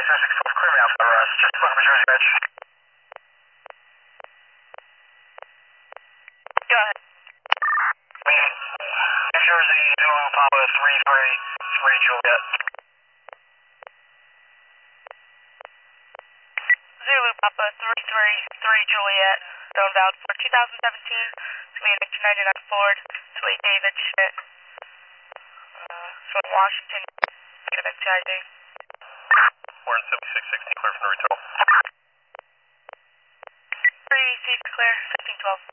2612, clear me out for us. Just looking for Jersey Edge. Go ahead. New Jersey, Zulu Papa 333 Juliet. Zulu Papa 333 Juliet, bound for 2017. It's going to be a 1999 Ford. It's Lee David Schmidt. From Washington. Negative NTID. We're in 7616, clear from the retail. 3C clear, 1512.